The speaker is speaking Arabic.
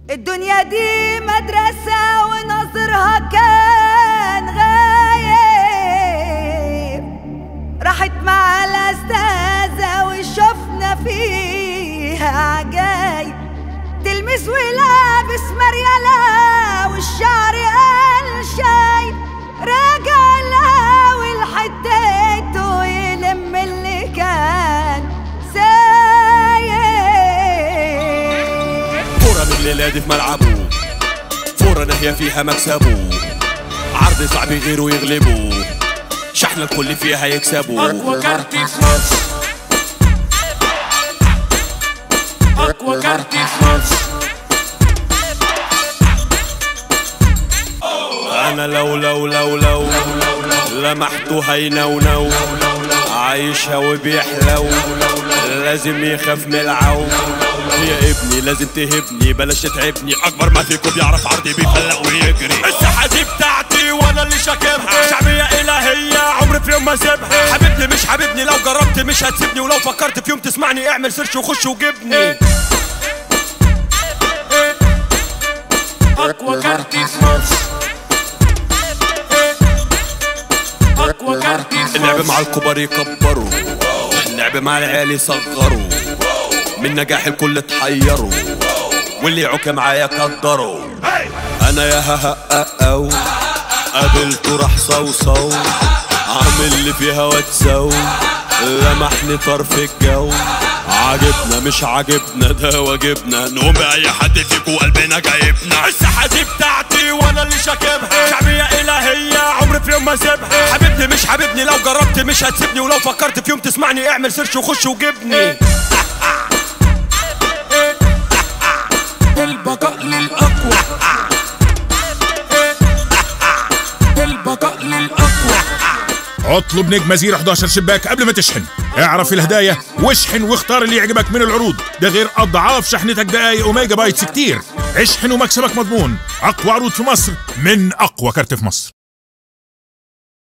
الدنيا دي مدرسة ونظرها كان غايب، راحت مع الأستاذة وشفنا فيها عجايب، تلمس ولابس مريالة والشعر قال شايب، راجع لاول حديته يلم اللي كان سايب. فورة من الليلة دي في ملعبه، فورة ناهية فيها مكسبه، عرض صعب غيره يغلبه، شحن الكل فيها يكسبه. أقوى كارت في مصر، أقوى كارت في مصر. أنا لو لمحته هينونو، عايشها وبيحلو، لازم يخاف من العو. يا ابني لازم تهبني بلاش تتعبني، اكبر ما فيكم بيعرف عرضي بيفلق ويجري. الساحه دي بتاعتي وانا اللي شاكبها، شعبيه الهيه عمري في يوم ما اسيبها. حبيبني مش حبيبني، لو جربت مش هتسيبني، ولو فكرت في يوم تسمعني اعمل سيرش وخش وجبني. أقوى كارت في مصر، أقوى كارت في مصر. اللعب مع الكبار يكبروا، اللعب مع العيال يصغروا، من نجاح الكل تحيروا، واللي يعوك معايا قدروا. انا يا ههققو قابلته راح صوصو، عامل اللي فيها واتسو، لمحني طرف الجو. عاجبنا مش عاجبنا ده واجبنا، نقوم بأي حد فيكو قلبنا جايبنا. الساحة دي بتاعتي وانا اللي شاكبها، شعبية الهية عمري في يوم ما اسيبها. حبيبني مش حبيبني، لو جربت مش هتسيبني، ولو فكرت في يوم تسمعني اعمل سيرش وخش وجبني. البقاء للأقوى، البقاء للأقوى. اطلب نجمة 011 شباك قبل ما تشحن، اعرف الهدايا واشحن واختار اللي يعجبك من العروض، ده غير اضعاف شحنتك دقايق وميجا بايتس كتير. اشحن ومكسبك مضمون. اقوى عروض في مصر من اقوى كارت في مصر.